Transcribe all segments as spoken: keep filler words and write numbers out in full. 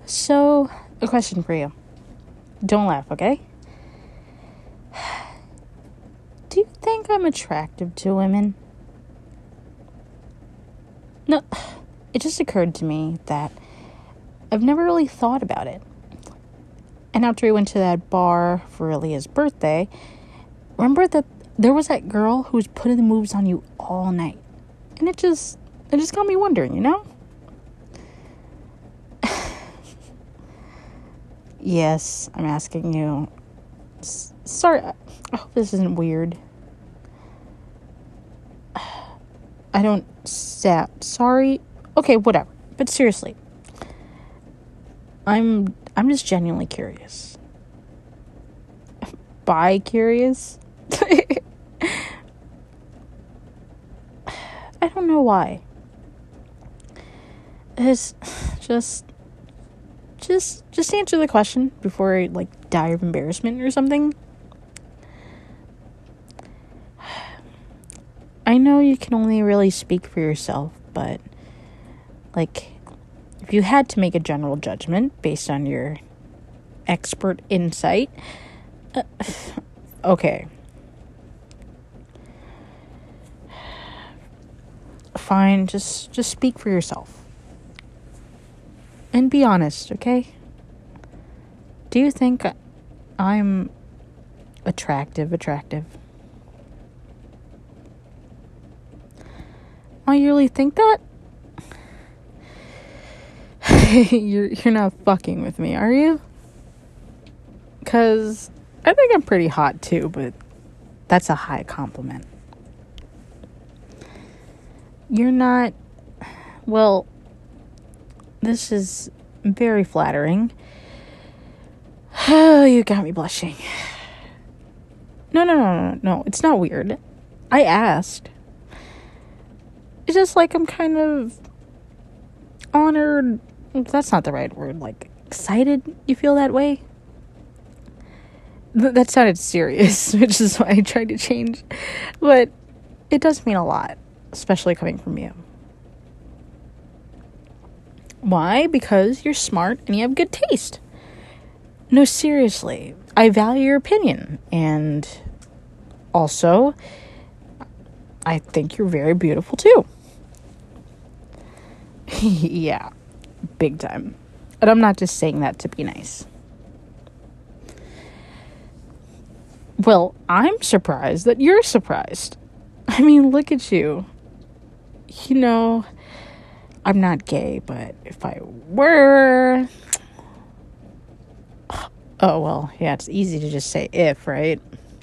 So, a question for you. Don't laugh, okay? Do you think I'm attractive to women? No, it just occurred to me that I've never really thought about it. And after we went to that bar for Leah's birthday, remember that there was that girl who was putting the moves on you all night. And it just, it just got me wondering, you know? Yes, I'm asking you. S- sorry, I hope this isn't weird. I don't sound sorry. Okay, whatever. But seriously, I'm I'm just genuinely curious. Bi curious? I don't know why. It's just just just answer the question before I like die of embarrassment or something. I know you can only really speak for yourself, but like if you had to make a general judgment based on your expert insight, uh, okay. Fine, just just speak for yourself. And be honest, okay? Do you think I'm attractive, attractive? Oh, you really think that? you're you're not fucking with me, are you? 'Cause I think I'm pretty hot too, but that's a high compliment. You're not, well, this is very flattering. Oh, you got me blushing. No, no, no, no, no, it's not weird. I asked. It's just like I'm kind of honored. That's not the right word. Like, excited you feel that way? Th- that sounded serious, which is why I tried to change. But it does mean a lot, especially coming from you. Why? Because you're smart and you have good taste. No, seriously. I value your opinion. And also, I think you're very beautiful too. Yeah, big time. And I'm not just saying that to be nice. Well, I'm surprised that you're surprised. I mean, look at you. You know, I'm not gay, but if I were... Oh, well, yeah, it's easy to just say if, right?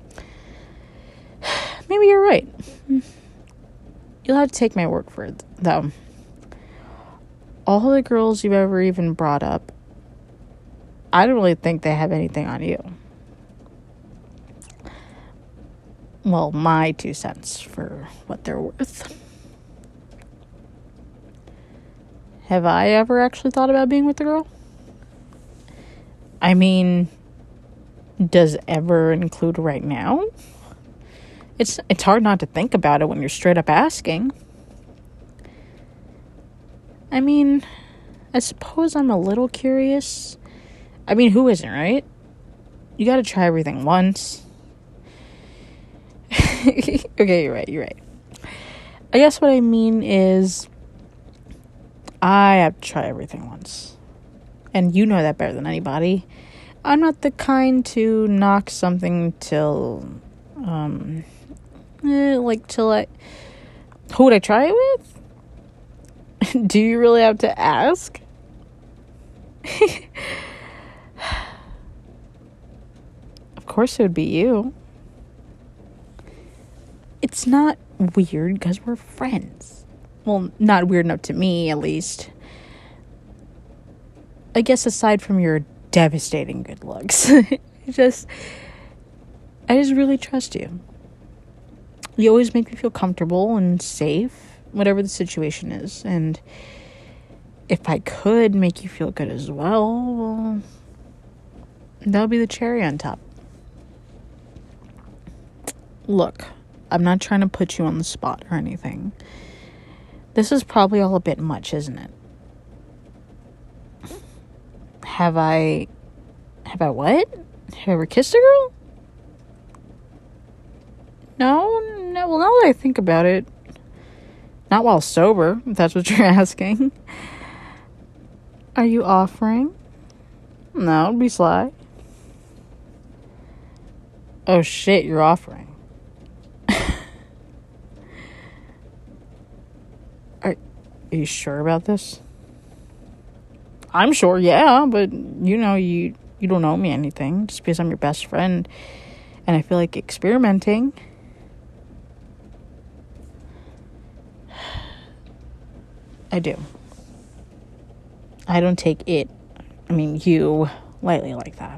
Maybe you're right. You'll have to take my word for it, though. All the girls you've ever even brought up, I don't really think they have anything on you. Well, my two cents for what they're worth. Have I ever actually thought about being with a girl? I mean, does ever include right now? It's it's hard not to think about it when you're straight up asking. I mean, I suppose I'm a little curious. I mean, who isn't, right? You gotta try everything once. Okay, you're right, you're right. I guess what I mean is, I have to try everything once. And you know that better than anybody. I'm not the kind to knock something till, um, eh, like, till I, who would I try it with? Do you really have to ask? Of course it would be you. It's not weird because we're friends. Well, not weird enough to me, at least. I guess aside from your devastating good looks. I just, I just really trust you. You always make me feel comfortable and safe, whatever the situation is. And if I could make you feel good as well, well, that would be the cherry on top. Look, I'm not trying to put you on the spot or anything. This is probably all a bit much, isn't it? Have I... Have I what? Have I ever kissed a girl? No, no. Well, now that I think about it, not while sober, if that's what you're asking. Are you offering? No, it'd be sly. Oh shit, you're offering. are, are you sure about this? I'm sure, yeah, but you know, you you don't owe me anything just because I'm your best friend and I feel like experimenting. I do. I don't take it, I mean you, lightly like that.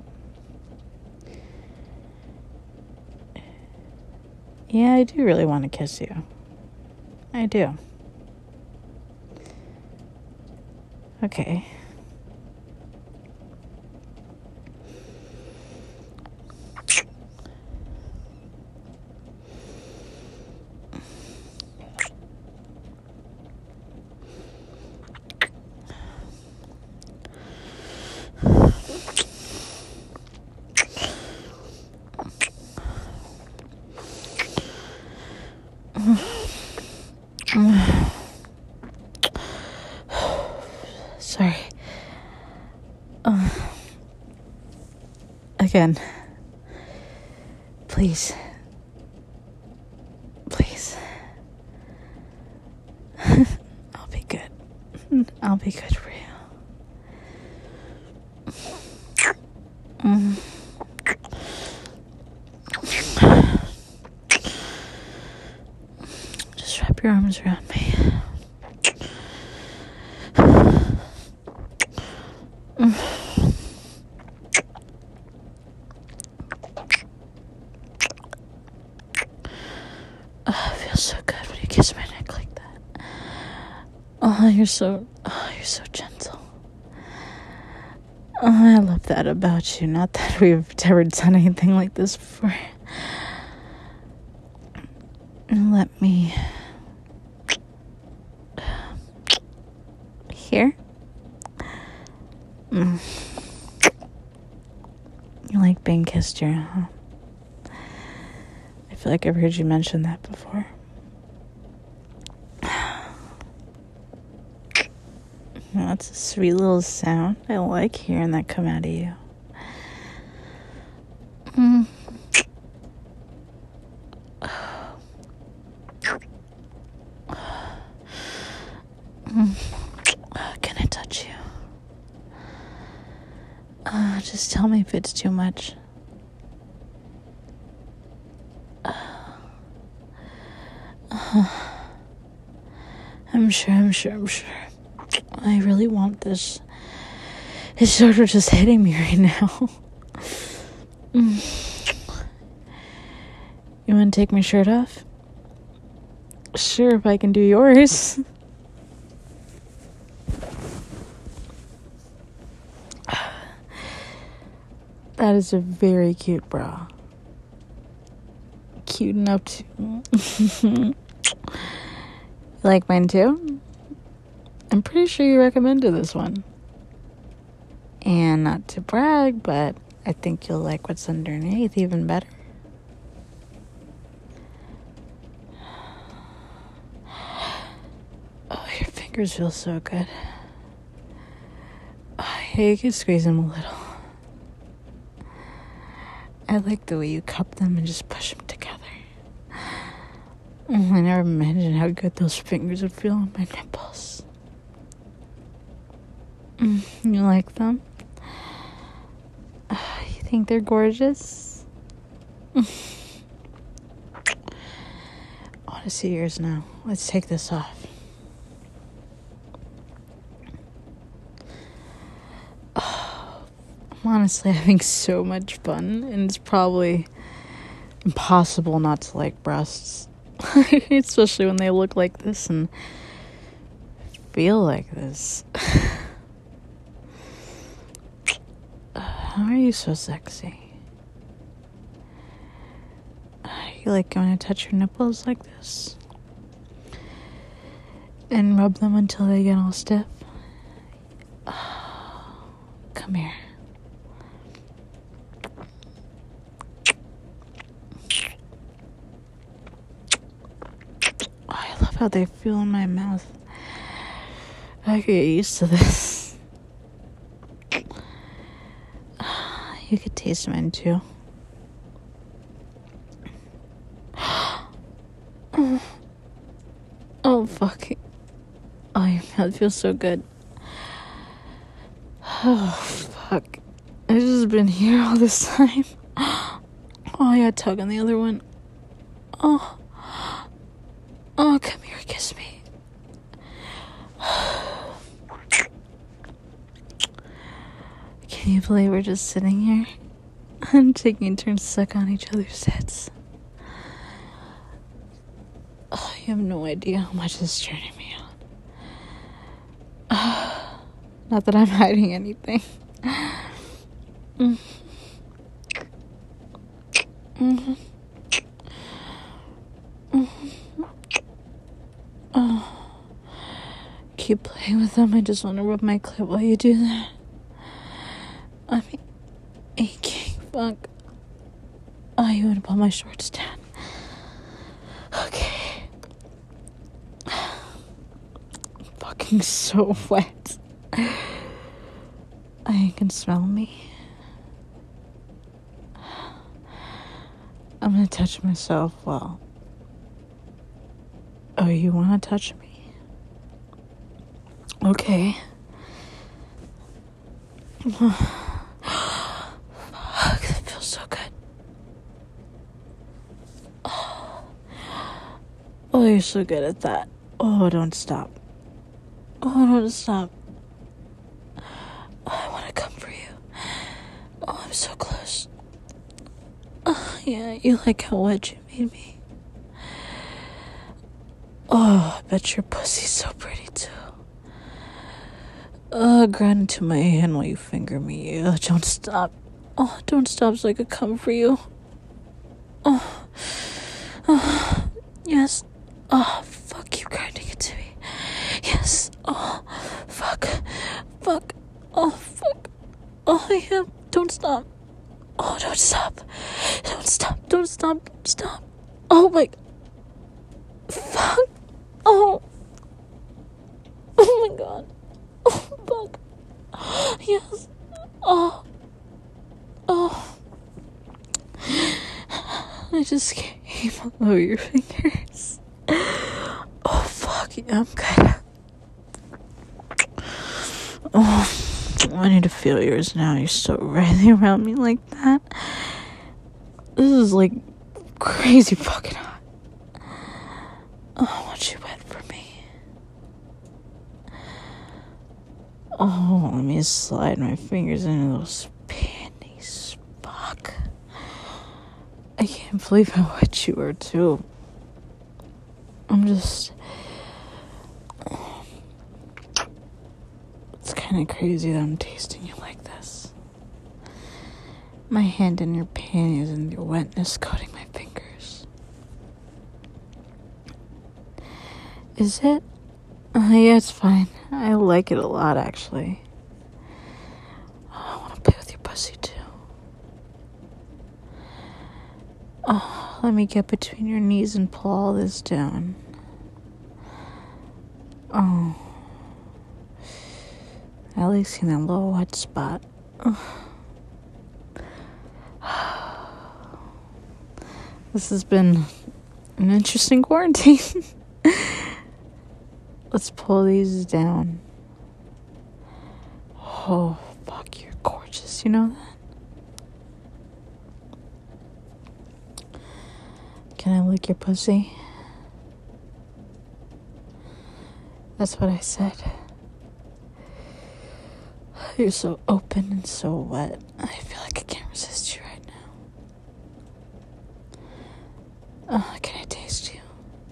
Yeah, I do really want to kiss you. I do. Okay. Sorry. Uh, again. Please. Please. I'll be good. I'll be good for you. Mm. Just wrap your arms around me. Oh, it feels so good when you kiss my neck like that. Oh, you're so, oh, you're so gentle. Oh, I love that about you. Not that we've ever done anything like this before. Let me... Here? Mm. You like being kissed here, huh? I feel like I've heard you mention that before. That's a sweet little sound. I like hearing that come out of you. Mm. Can I touch you? Uh, just tell me if it's too much. Uh, uh, I'm sure, I'm sure, I'm sure. I really want this. It's sort of just hitting me right now. mm. You want to take my shirt off? Sure, if I can do yours. That is a very cute bra. Cute enough to... You like mine too? I'm pretty sure you recommended this one. And not to brag, but I think you'll like what's underneath even better. Oh, your fingers feel so good. Oh, yeah, you can squeeze them a little. I like the way you cup them and just push them together. Oh, I never imagined how good those fingers would feel on my nipples. Mm, you like them? Uh, you think they're gorgeous? I want to see yours now. Let's take this off. Oh, I'm honestly having so much fun, and it's probably impossible not to like breasts. Especially when they look like this and feel like this. How are you so sexy? You like going to touch your nipples like this? And rub them until they get all stiff? Oh, Come here. Oh, I love how they feel in my mouth. I get used to this. You could taste mine too. Oh, oh fuck. Oh, your mouth feels so good. Oh, fuck. I've just been here all this time. Oh, I got tug on the other one. Oh. Oh, come here, kiss me. Can you believe we're just sitting here and taking turns to suck on each other's heads? Oh, you have no idea how much this is turning me on. Oh, not that I'm hiding anything. Mm. Mm-hmm. Mm-hmm. Oh. Keep playing with them. I just want to rub my clit while you do that. I'm aching. Fuck. Oh, you want to pull my shorts down? Okay. I'm fucking so wet. I can smell me. I'm gonna touch myself well. Oh, you wanna touch me? Okay. Fuck, that feels so good. Oh. Oh, you're so good at that. Oh, don't stop. Oh, don't stop. Oh, I wanna come for you. Oh, I'm so close. Oh, yeah, you like how wet you made me. Oh, I bet your pussy's so pretty too. Uh, grind into my hand while you finger me. Uh, don't stop. Oh, don't stop so I could come for you. Oh, oh, yes. Oh, fuck you grinding into me. Yes. Oh, fuck. Fuck. Oh, fuck. Oh, yeah. Don't stop. Oh, don't stop. Don't stop. Don't stop. Stop. Oh, my. Fuck. Oh. Oh, my God. Oh, fuck. Yes. Oh. Oh. I just came all over your fingers. Oh, fuck. Yeah, I'm good. Oh, I need to feel yours now. You're so writhing around me like that. This is like crazy fucking hot. Oh, I want you wet for me. Oh, let me slide my fingers into those panties. Fuck. I can't believe how wet you are, too. I'm just... It's kind of crazy that I'm tasting you like this. My hand in your panties and your wetness coating my fingers. Is it? Uh, yeah, it's fine. I like it a lot, actually. Oh, I want to play with your pussy, too. Oh, let me get between your knees and pull all this down. Oh. At least in that little wet spot. This has been an interesting quarantine. Let's pull these down. Oh, fuck, you're gorgeous. You know that? Can I lick your pussy? That's what I said. You're so open and so wet. I feel like I can't resist you right now. Oh, can I taste you?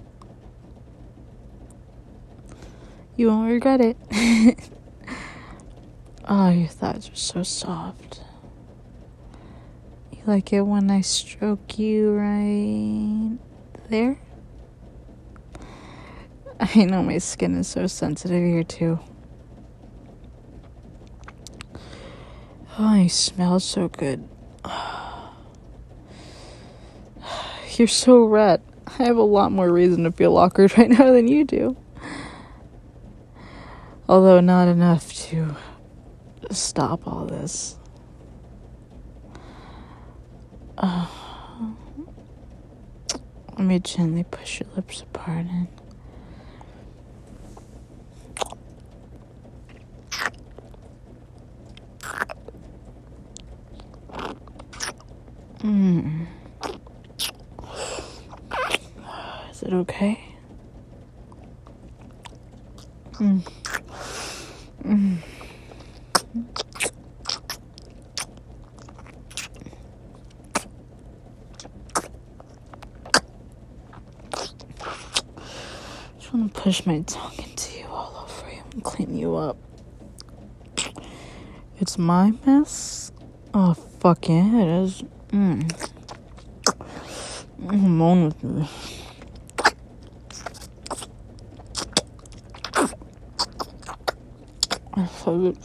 You won't regret it. Oh, your thighs are so soft. You like it when I stroke you right there? I know my skin is so sensitive here too. Oh, you smell so good. You're so red. I have a lot more reason to feel awkward right now than you do. Although not enough to stop all this. Uh, let me gently push your lips apart and mm. Is it okay? Mm. Mm. Just want to push my tongue into you all over you and clean you up. It's my mess? Oh, fuck yeah, it is. Mm. Come on with me. I love it.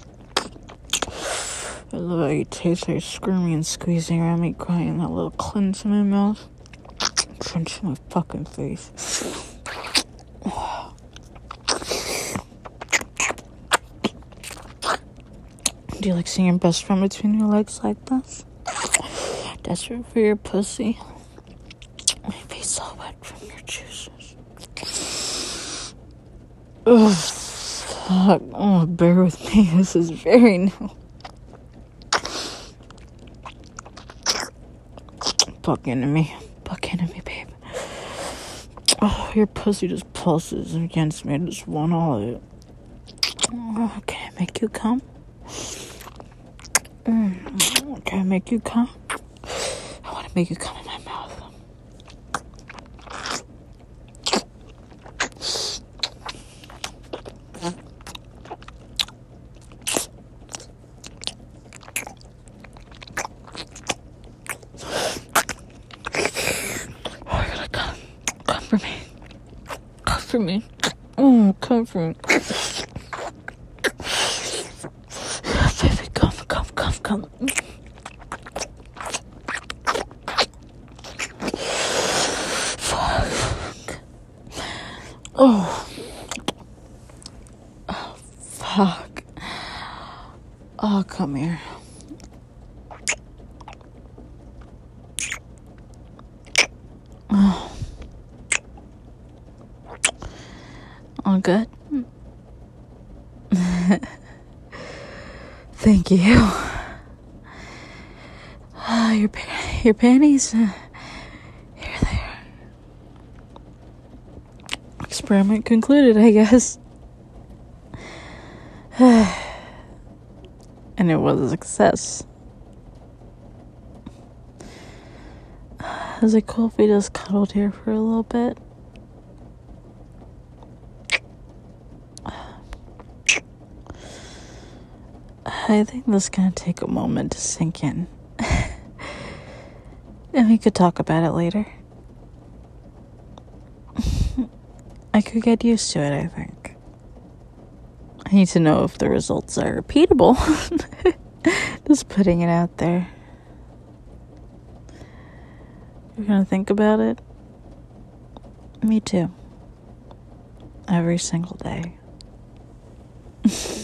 I love how you taste like screaming and squeezing around me, crying that little cleanse in my mouth. Crunch in my fucking face. Do you like seeing your best friend between your legs like this? Desperate for your pussy? My face all wet from your juices. Ugh, fuck. Oh, bear with me. This is very new. Buck into me. Buck into me, babe. Oh, your pussy just pulses against me. I just want all of it. Oh, can I make you come? Mm, can I make you come? I want to make you come in my mouth. Oh, I gotta come. Come for me. Come for me. Oh, come for me. Baby, come, come, come, come. Fuck. Oh. Oh, fuck. Oh, come here. Oh. All good? Thank you. Uh, your pa- your panties. Uh, here they are. Experiment concluded, I guess. And it was a success. Is it cool if we just cuddled here for a little bit? I think this is gonna take a moment to sink in. And we could talk about it later. I could get used to it, I think. I need to know if the results are repeatable. Just putting it out there. You're gonna think about it? Me too. Every single day.